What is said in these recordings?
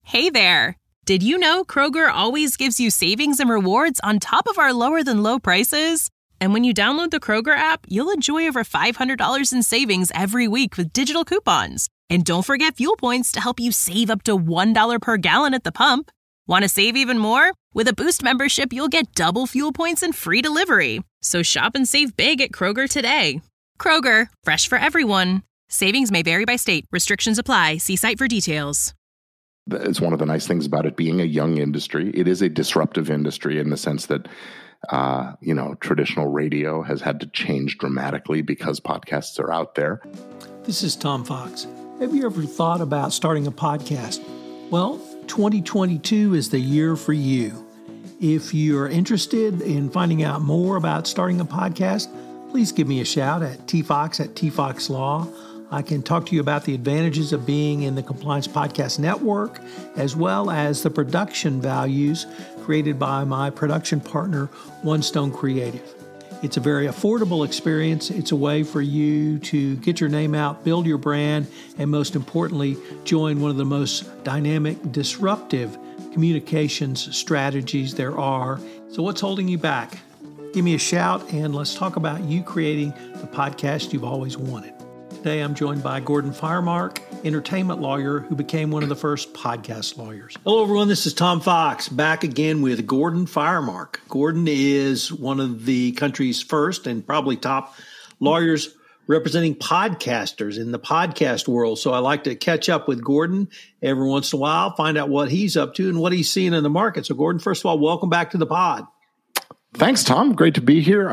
Hey there! Did you know Kroger always gives you savings and rewards on top of our lower-than-low prices? And when you download the Kroger app, you'll enjoy over $500 in savings every week with digital coupons. And don't forget fuel points to help you save up to $1 per gallon at the pump. Want to save even more? With a Boost membership, you'll get double fuel points and free delivery. So shop and save big at Kroger today. Kroger, fresh for everyone. Savings may vary by state. Restrictions apply. See site for details. It's one of the nice things about it being a young industry. It is a disruptive industry in the sense that, traditional radio has had to change dramatically because podcasts are out there. This is Tom Fox. Have you ever thought about starting a podcast? Well, 2022 is the year for you. If you're interested in finding out more about starting a podcast, please give me a shout at tfox Law. I can talk to you about the advantages of being in the Compliance Podcast Network, as well as the production values created by my production partner, One Stone Creative. It's a very affordable experience. It's a way for you to get your name out, build your brand, and most importantly, join one of the most dynamic, disruptive communications strategies there are. So what's holding you back? Give me a shout and let's talk about you creating the podcast you've always wanted. Today, I'm joined by Gordon Firemark, entertainment lawyer who became one of the first podcast lawyers. Hello, everyone. This is Tom Fox, back again with Gordon Firemark. Gordon is one of the country's first and probably top lawyers representing podcasters in the podcast world. So I like to catch up with Gordon every once in a while, find out what he's up to and what he's seeing in the market. So, Gordon, first of all, welcome back to the pod. Thanks, Tom. Great to be here.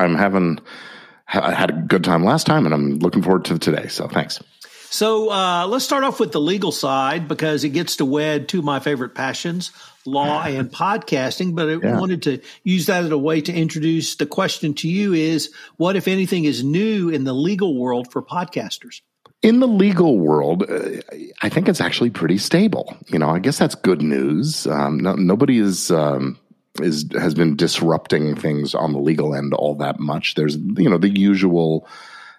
I had a good time last time, and I'm looking forward to today, so thanks. So let's start off with the legal side because it gets to wed two of my favorite passions, law and podcasting, but I wanted to use that as a way to introduce the question to you is, what, if anything, is new in the legal world for podcasters? In the legal world, I think it's actually pretty stable. I guess that's good news. Nobody has been disrupting things on the legal end all that much. There's, the usual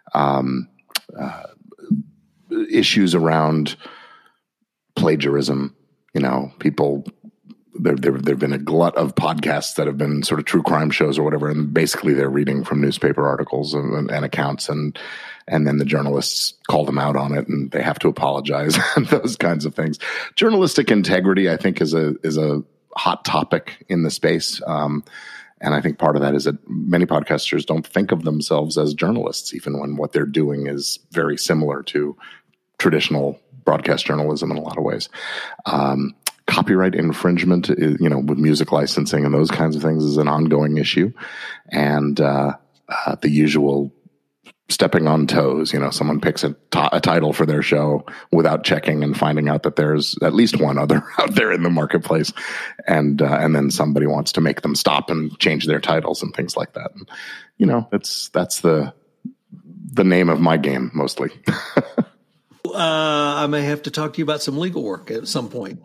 issues around plagiarism. People, there've been a glut of podcasts that have been sort of true crime shows or whatever, and basically they're reading from newspaper articles and accounts, and then the journalists call them out on it, and they have to apologize and those kinds of things. Journalistic integrity, I think, is a hot topic in the space. And I think part of that is that many podcasters don't think of themselves as journalists, even when what they're doing is very similar to traditional broadcast journalism in a lot of ways. Copyright infringement, with music licensing and those kinds of things is an ongoing issue. And the usual stepping on toes, someone picks a title for their show without checking and finding out that there's at least one other out there in the marketplace. And then somebody wants to make them stop and change their titles and things like that. And, that's the name of my game mostly. I may have to talk to you about some legal work at some point.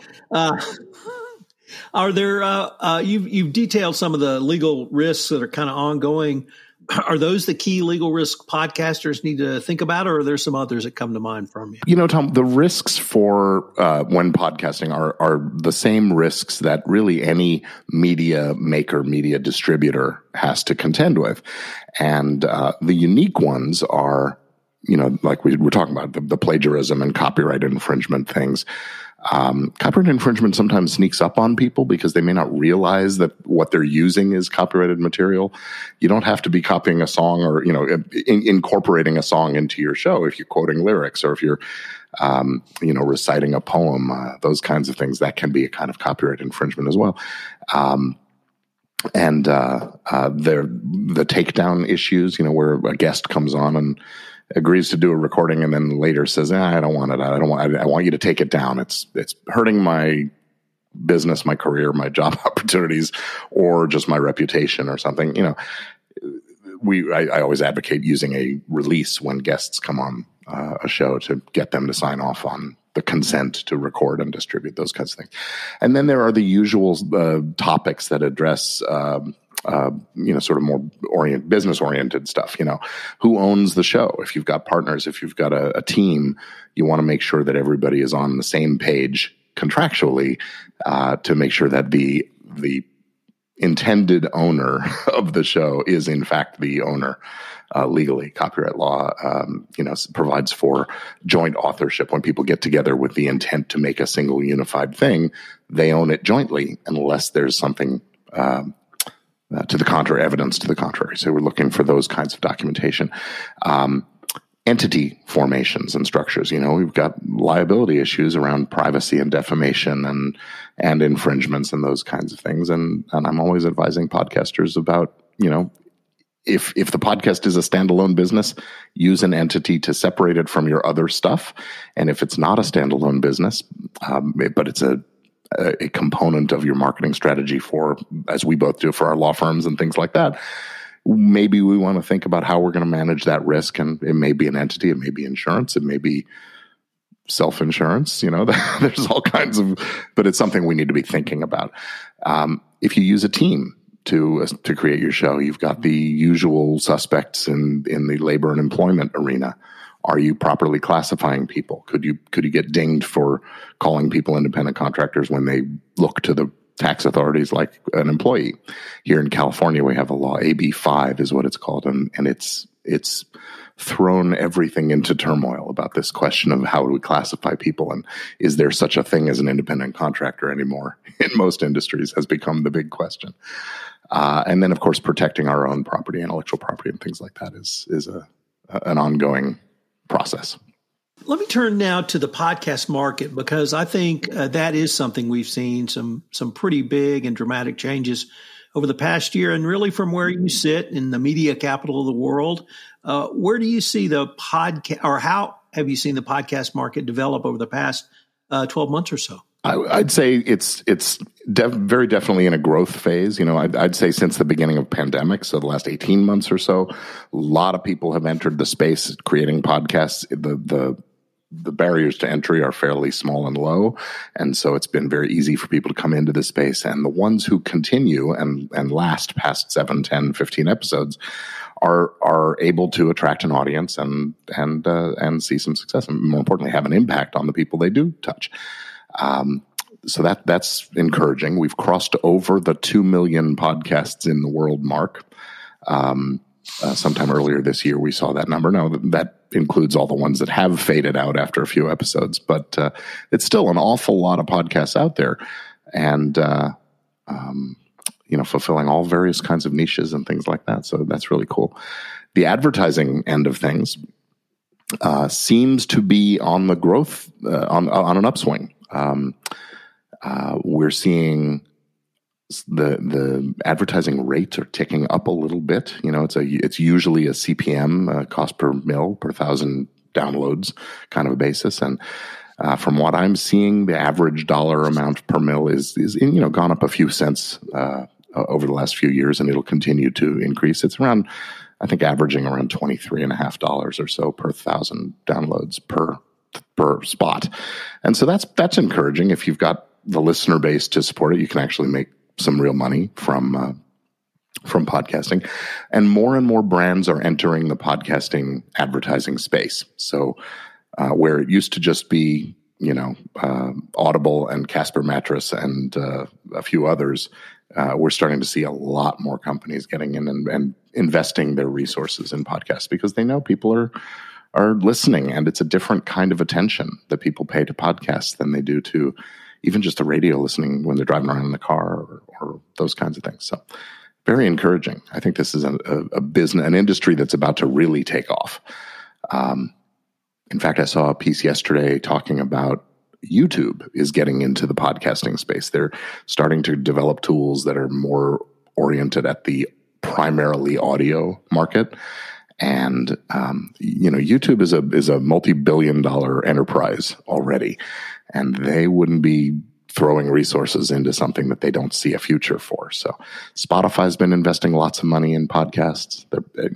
Are there, you've detailed some of the legal risks that are kind of ongoing. Are those the key legal risk podcasters need to think about, or are there some others that come to mind from you? Tom, the risks for when podcasting are the same risks that really any media maker, media distributor has to contend with. And the unique ones are, like we were talking about, the plagiarism and copyright infringement things. Copyright infringement sometimes sneaks up on people because they may not realize that what they're using is copyrighted material. You don't have to be copying a song or, incorporating a song into your show if you're quoting lyrics or if you're, reciting a poem, those kinds of things. That can be a kind of copyright infringement as well. And the takedown issues, where a guest comes on and agrees to do a recording and then later says, I don't want it. I want you to take it down. It's hurting my business, my career, my job opportunities, or just my reputation or something. I always advocate using a release when guests come on a show to get them to sign off on the consent to record and distribute, those kinds of things. And then there are the usual topics that address sort of more business-oriented stuff. Who owns the show? If you've got partners, if you've got a team, you want to make sure that everybody is on the same page contractually to make sure that the intended owner of the show is in fact the owner. Legally, copyright law, provides for joint authorship. When people get together with the intent to make a single unified thing, they own it jointly, unless there's something to the contrary, evidence to the contrary. So we're looking for those kinds of documentation. Entity formations and structures. We've got liability issues around privacy and defamation and infringements and those kinds of things. And I'm always advising podcasters about, if the podcast is a standalone business, use an entity to separate it from your other stuff. And if it's not a standalone business, but it's a component of your marketing strategy for, as we both do for our law firms and things like that, maybe we want to think about how we're going to manage that risk. And it may be an entity, it may be insurance, it may be self-insurance, there's all kinds of, but it's something we need to be thinking about. If you use a team to create your show, you've got the usual suspects in the labor and employment arena. Are you properly classifying people? Could you get dinged for calling people independent contractors when they look to the tax authorities like an employee? Here in California, we have a law, AB 5 is what it's called, and it's thrown everything into turmoil about this question of how do we classify people, and is there such a thing as an independent contractor anymore in most industries has become the big question. And then, of course, protecting our own property, intellectual property, and things like that is an ongoing process. Let me turn now to the podcast market, because I think that is something we've seen some pretty big and dramatic changes over the past year. And really, from where you sit in the media capital of the world, where do you see the podcast, or how have you seen the podcast market develop over the past 12 months or so? I'd say it's very definitely in a growth phase. I'd say since the beginning of pandemic, so the last 18 months or so, a lot of people have entered the space creating podcasts. The barriers to entry are fairly small and low, and so it's been very easy for people to come into this space. And the ones who continue and last past 7, 10, 15 episodes are able to attract an audience and see some success, and more importantly, have an impact on the people they do touch. So that's encouraging. We've crossed over the 2 million podcasts in the world mark. Sometime earlier this year, we saw that number. Now, that includes all the ones that have faded out after a few episodes, but it's still an awful lot of podcasts out there, and fulfilling all various kinds of niches and things like that. So that's really cool. The advertising end of things seems to be on the growth, on an upswing. We're seeing the advertising rates are ticking up a little bit. It's usually a CPM, cost per mil, per 1,000 downloads kind of a basis. And from what I'm seeing, the average dollar amount per mil is gone up a few cents over the last few years, and it'll continue to increase. It's around, I think, averaging around $23.50 or so per 1,000 downloads per spot. And so that's encouraging. If you've got the listener base to support it, you can actually make some real money from podcasting. And more brands are entering the podcasting advertising space. So where it used to just be, Audible and Casper Mattress and a few others, we're starting to see a lot more companies getting in and investing their resources in podcasts, because they know people are listening, and it's a different kind of attention that people pay to podcasts than they do to even just the radio listening when they're driving around in the car or those kinds of things. So very encouraging. I think this is a business, an industry that's about to really take off. In fact, I saw a piece yesterday talking about YouTube is getting into the podcasting space. They're starting to develop tools that are more oriented at the primarily audio market. And, YouTube is a multi-billion-dollar enterprise already, and they wouldn't be throwing resources into something that they don't see a future for. So Spotify's been investing lots of money in podcasts.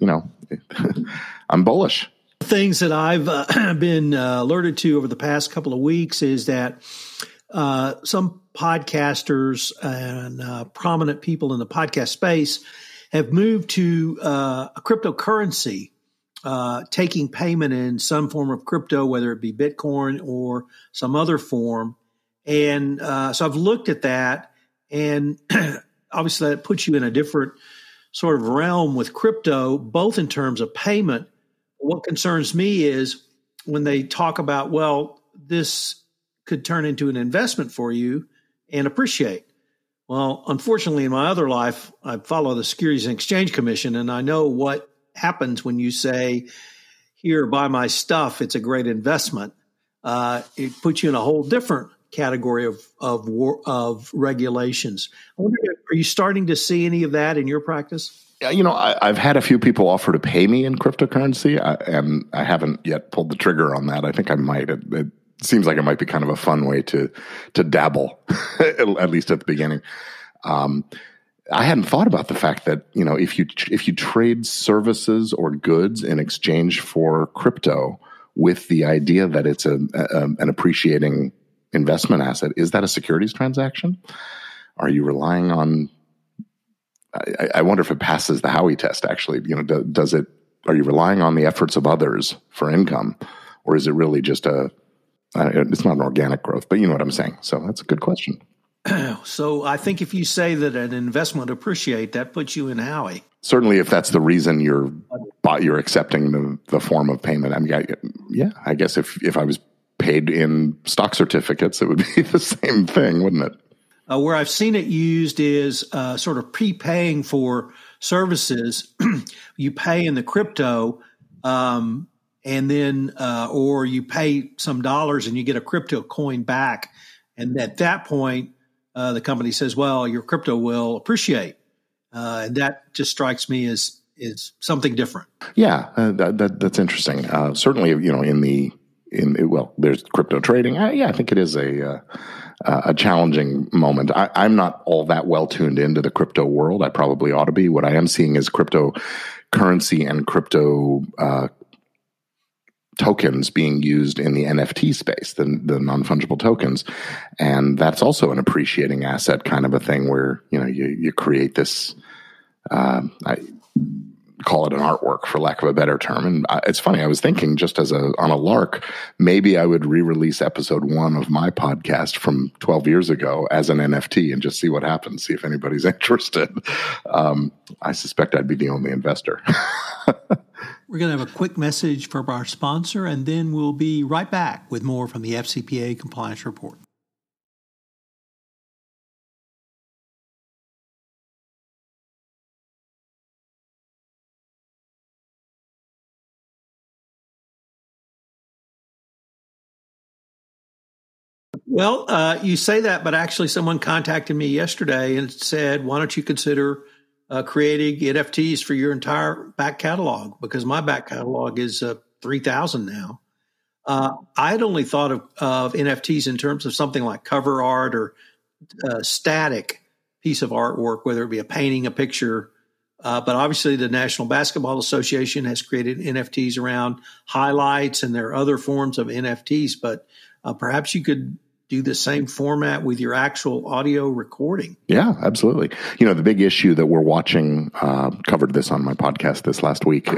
I'm bullish. Things that I've been alerted to over the past couple of weeks is that some podcasters and prominent people in the podcast space have moved to a cryptocurrency, taking payment in some form of crypto, whether it be Bitcoin or some other form. And so I've looked at that, and obviously that puts you in a different sort of realm with crypto, both in terms of payment. What concerns me is when they talk about, well, this could turn into an investment for you and appreciate. Well, unfortunately, in my other life, I follow the Securities and Exchange Commission, and I know what happens when you say, here, buy my stuff, it's a great investment. It puts you in a whole different category of regulations. I wonder, are you starting to see any of that in your practice? I've had a few people offer to pay me in cryptocurrency, and I haven't yet pulled the trigger on that. I think I might. It seems like it might be kind of a fun way to dabble, at least at the beginning. I hadn't thought about the fact that, if you trade services or goods in exchange for crypto with the idea that it's an appreciating investment asset, is that a securities transaction? Are you relying on? I wonder if it passes the Howey test. Actually, does it? Are you relying on the efforts of others for income, or is it really just it's not an organic growth? But you know what I'm saying. So that's a good question. So I think if you say that an investment appreciate, that puts you in Howey. Certainly, if that's the reason you're accepting the form of payment. I mean, I guess if I was paid in stock certificates, it would be the same thing, wouldn't it? Where I've seen it used is sort of prepaying for services. You pay in the crypto, and then or you pay some dollars and you get a crypto coin back. And at that point, the company says, well, your crypto will appreciate. And that just strikes me as something different. Yeah, that's interesting. Certainly, there's crypto trading. I think it is a challenging moment. I'm not all that well tuned into the crypto world. I probably ought to be. What I am seeing is cryptocurrency and crypto tokens being used in the NFT space, the non-fungible tokens. And that's also an appreciating asset kind of a thing where, you create this, I call it an artwork for lack of a better term. And it's funny, I was thinking just on a lark, maybe I would re-release episode 1 of my podcast from 12 years ago as an NFT and just see what happens, see if anybody's interested. I suspect I'd be the only investor. We're going to have a quick message from our sponsor, and then we'll be right back with more from the FCPA Compliance Report. Well, you say that, but actually someone contacted me yesterday and said, why don't you consider creating NFTs for your entire back catalog? Because my back catalog is 3,000 now. I had only thought of NFTs in terms of something like cover art or a static piece of artwork, whether it be a painting, a picture. But obviously the National Basketball Association has created NFTs around highlights, and there are other forms of NFTs. But perhaps you could do the same format with your actual audio recording. Yeah, absolutely. The big issue that we're watching, covered this on my podcast this last week,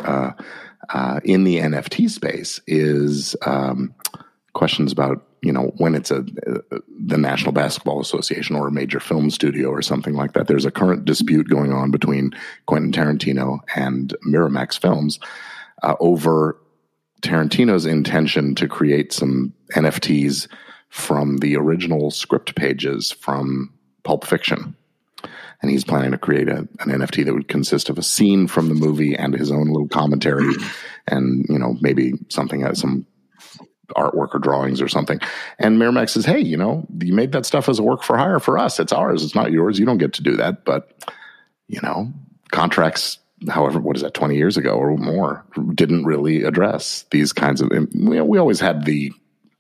in the NFT space is questions about, when it's the National Basketball Association or a major film studio or something like that. There's a current dispute going on between Quentin Tarantino and Miramax Films over Tarantino's intention to create some NFTs from the original script pages from Pulp Fiction. And he's planning to create an NFT that would consist of a scene from the movie and his own little commentary and, maybe something, some artwork or drawings or something. And Miramax says, hey, you made that stuff as a work for hire for us. It's ours. It's not yours. You don't get to do that. But, contracts, however, 20 years ago or more, didn't really address these kinds of, we always had the,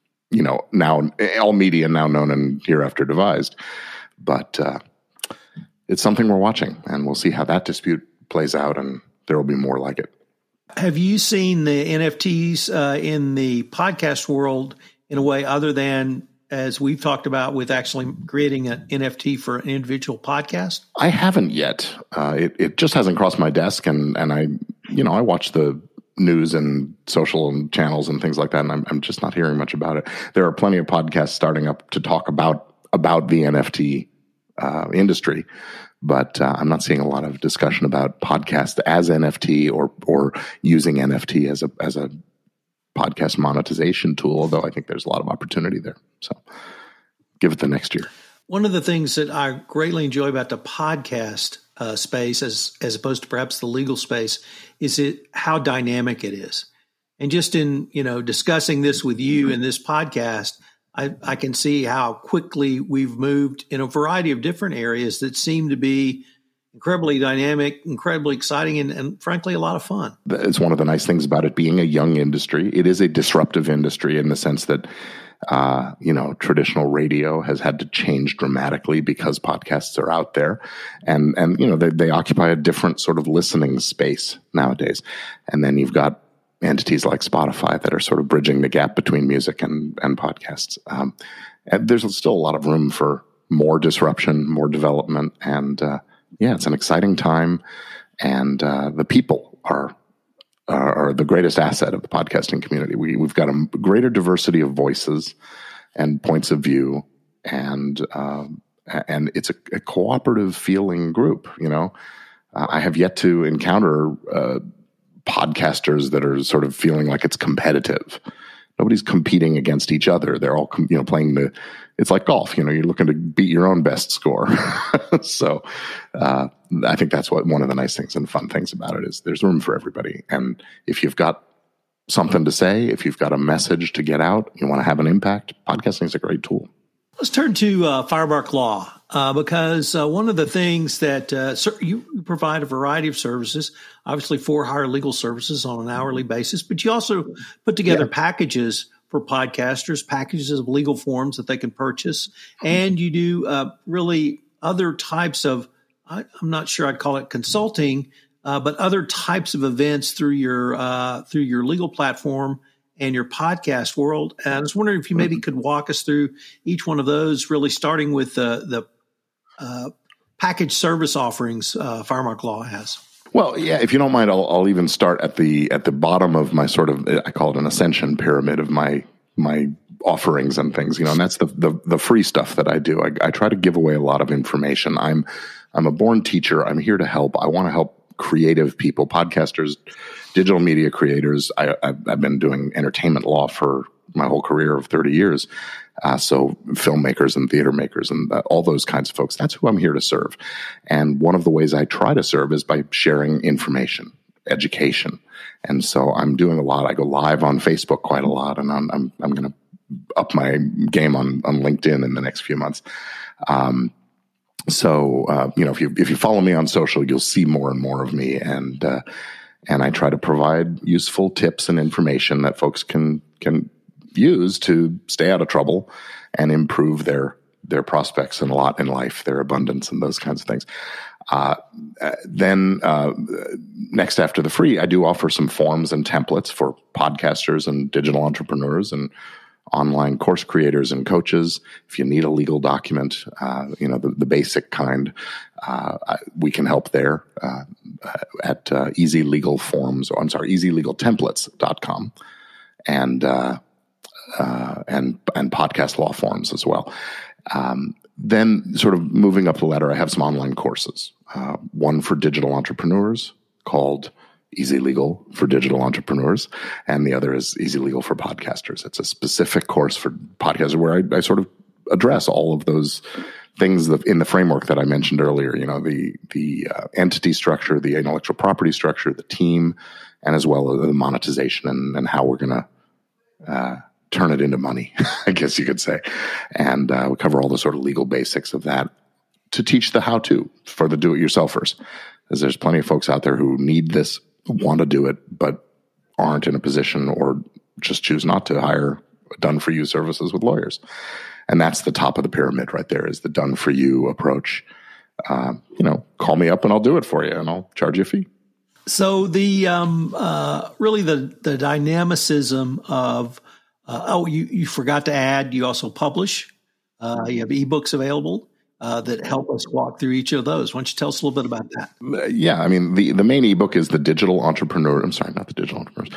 now all media now known and hereafter devised, but it's something we're watching, and we'll see how that dispute plays out, and there will be more like it. Have you seen the NFTs in the podcast world in a way other than, as we've talked about, with actually creating an NFT for an individual podcast? I haven't yet. It just hasn't crossed my desk, and I watch the news and social and channels and things like that, and I'm just not hearing much about it. There are plenty of podcasts starting up to talk about the NFT industry, but I'm not seeing a lot of discussion about podcast as NFT or using NFT as a podcast monetization tool, although I think there's a lot of opportunity there. So give it the next year. One of the things that I greatly enjoy about the podcast space, as opposed to perhaps the legal space, is how dynamic it is. And just in discussing this with you in this podcast, I can see how quickly we've moved in a variety of different areas that seem to be incredibly dynamic, incredibly exciting, and frankly, a lot of fun. It's one of the nice things about it being a young industry. It is a disruptive industry in the sense that traditional radio has had to change dramatically because podcasts are out there, and they occupy a different sort of listening space nowadays. And then you've got entities like Spotify that are sort of bridging the gap between music and podcasts. And there's still a lot of room for more disruption, more development, and it's an exciting time. And the people are the greatest asset of the podcasting community. We've got a greater diversity of voices and points of view, and it's a cooperative feeling group. I have yet to encounter podcasters that are sort of feeling like it's competitive. Nobody's competing against each other. They're all playing it's like golf. You're looking to beat your own best score. So I think that's one of the nice things and fun things about it is there's room for everybody. And if you've got something to say, if you've got a message to get out, you want to have an impact, podcasting is a great tool. Let's turn to Firemark Law because one of the things that you provide a variety of services, obviously for-hire legal services on an hourly basis, but you also put together packages for podcasters, packages of legal forms that they can purchase, and you do really other types of, I'm not sure I'd call it consulting, but other types of events through your legal platform and your podcast world. And I was wondering if you maybe could walk us through each one of those, really starting with the package service offerings Firemark Law has. Well, yeah, if you don't mind, I'll even start at the bottom of my sort of, I call it an ascension pyramid of my offerings and things, and that's the free stuff that I do. I try to give away a lot of information. I'm a born teacher. I'm here to help. I want to help creative people, podcasters, digital media creators. I've been doing entertainment law for my whole career of 30 years. So filmmakers and theater makers and all those kinds of folks, that's who I'm here to serve. And one of the ways I try to serve is by sharing information, education. And so I'm doing a lot. I go live on Facebook quite a lot, and I'm going to up my game on LinkedIn in the next few months. So if you follow me on social, you'll see more and more of me. And I try to provide useful tips and information that folks can use to stay out of trouble and improve their prospects and a lot in life, their abundance and those kinds of things. Then next after the free, I do offer some forms and templates for podcasters and digital entrepreneurs and online course creators and coaches. If you need a legal document, the basic kind, we can help there at easylegaltemplates.com and podcast law forms as well. Then sort of moving up the ladder, I have some online courses, one for digital entrepreneurs called Easy Legal for Digital Entrepreneurs, and the other is Easy Legal for Podcasters. It's a specific course for podcasters where I sort of address all of those things in the framework that I mentioned earlier, the entity structure, the intellectual property structure, the team, and as well as the monetization and how we're going to turn it into money, I guess you could say. And we cover all the sort of legal basics of that to teach the how-to for the do-it-yourselfers. As there's plenty of folks out there who need this, want to do it, but aren't in a position or just choose not to hire done-for-you services with lawyers. And that's the top of the pyramid right there, is the done-for-you approach. Call me up and I'll do it for you, and I'll charge you a fee. So the really the dynamicism of you forgot to add, you also publish. You have ebooks available. that help us walk through each of those. Why don't you tell us a little bit about that? Yeah, I mean, the main ebook is the Digital Entrepreneur. I'm sorry, not the Digital Entrepreneurs.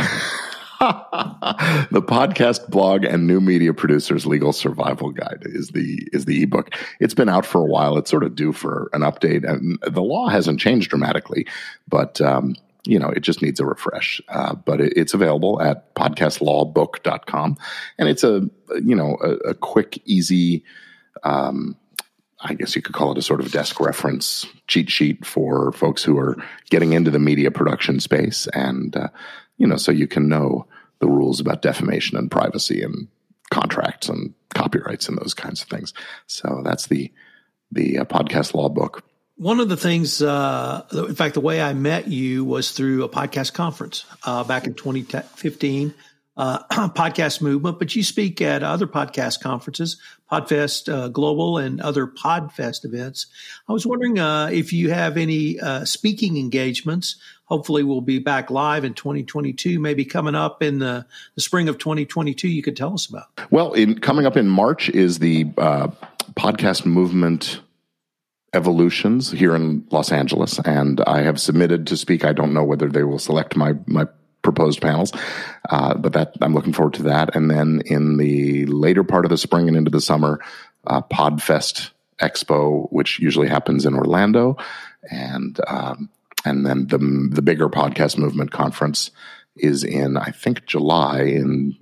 The Podcast Blog and New Media Producers Legal Survival Guide is the ebook. It's been out for a while. It's sort of due for an update, and the law hasn't changed dramatically, but it just needs a refresh. But it's available at podcastlawbook.com, and it's a quick, easy, I guess you could call it a sort of desk reference cheat sheet for folks who are getting into the media production space, and so you can know the rules about defamation and privacy and contracts and copyrights and those kinds of things. So that's the podcast law book. One of the things, in fact, the way I met you was through a podcast conference back in 2015, Podcast Movement, but you speak at other podcast conferences, Podfest Global and other Podfest events. I was wondering if you have any speaking engagements. Hopefully we'll be back live in 2022, maybe coming up in the spring of 2022 you could tell us about. Well, coming up in March is the Podcast Movement Evolutions here in Los Angeles, and I have submitted to speak. I don't know whether they will select my proposed panels, but that I'm looking forward to that. And then in the later part of the spring and into the summer, Podfest Expo, which usually happens in Orlando, and then the bigger Podcast Movement Conference is in, I think, July in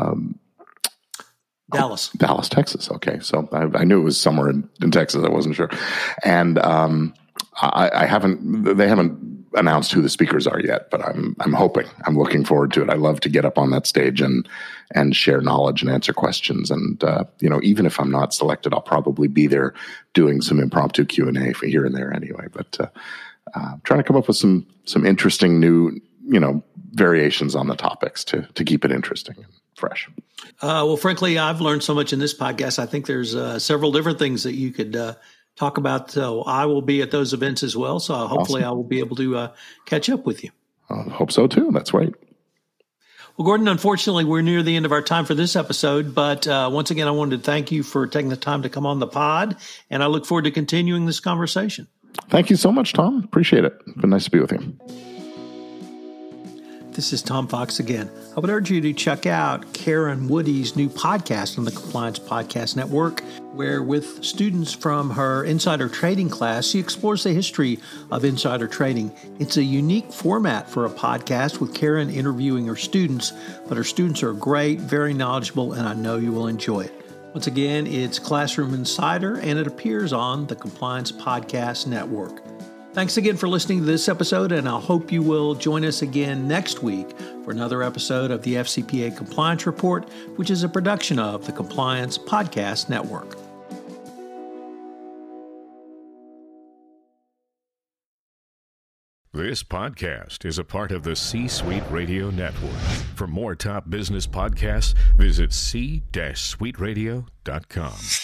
Dallas, Texas. Okay, so I knew it was somewhere in Texas. I wasn't sure, and they haven't announced who the speakers are yet, but I'm hoping. I'm looking forward to it. I love to get up on that stage and share knowledge and answer questions. And even if I'm not selected, I'll probably be there doing some impromptu Q&A for here and there anyway. But trying to come up with some interesting new variations on the topics to keep it interesting and fresh. Well, frankly, I've learned so much in this podcast. I think there's several different things that you could talk about. So I will be at those events as well. So hopefully awesome. I will be able to catch up with you. I hope so too. That's right. Well, Gordon, unfortunately, we're near the end of our time for this episode. But once again, I wanted to thank you for taking the time to come on the pod. And I look forward to continuing this conversation. Thank you so much, Tom. Appreciate it. It's been nice to be with you. This is Tom Fox again. I would urge you to check out Karen Woody's new podcast on the Compliance Podcast Network, where with students from her insider trading class, she explores the history of insider trading. It's a unique format for a podcast with Karen interviewing her students, but her students are great, very knowledgeable, and I know you will enjoy it. Once again, it's Classroom Insider, and it appears on the Compliance Podcast Network. Thanks again for listening to this episode, and I hope you will join us again next week for another episode of the FCPA Compliance Report, which is a production of the Compliance Podcast Network. This podcast is a part of the C-Suite Radio Network. For more top business podcasts, visit c-suiteradio.com.